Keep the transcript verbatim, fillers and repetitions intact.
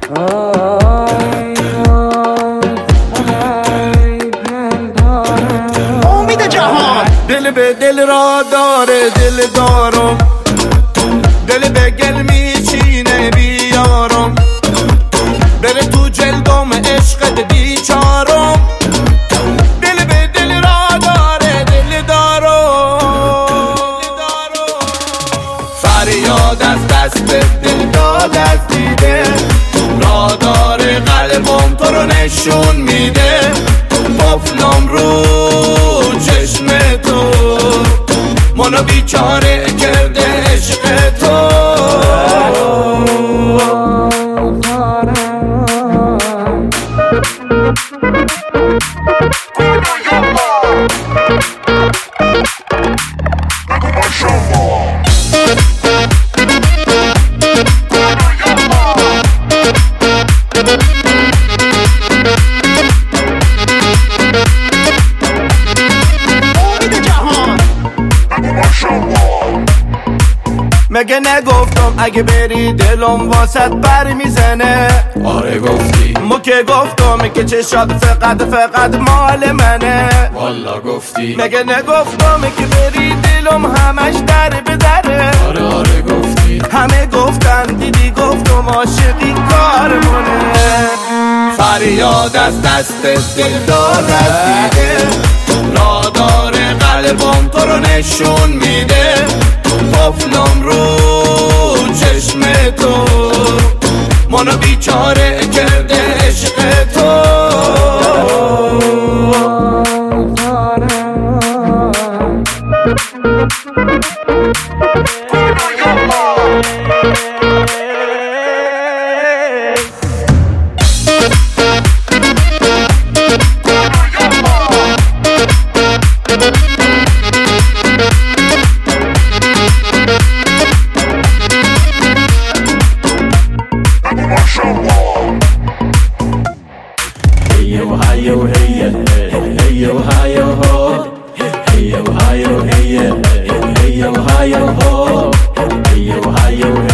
امید جهان دل به دل را داره دل دارم، دل به گل میچینه بیارم، بره تو جلدم عشقت بیچارم. دل به دل را داره دل دارم، فریاد از دست دل داد از دیده، را داره قلبم تو رو نشون میده. قفلم رو چشم تو منو بیچاره کرده عشق تو. مگه نگفتم اگه بری دلم واسط بر میزنه؟ آره گفتی. مو که گفتم که چشات فقط فقط مال منه؟ والا گفتی. مگه نگفتم که بری دلم همش در به دره؟ آره آره گفتی. همه گفتن دیدی گفتم عاشقی کارمونه. فریاد از دست دل داد از دیده، را داره قلبم تو رو نشون میده. قفلم رو چشم تو منو بیچاره کرده عشق تو. Ohio, hey, hey, Ohio, ho. Hey, Ohio, hey, hey, Ohio, ho. Hey, Ohio.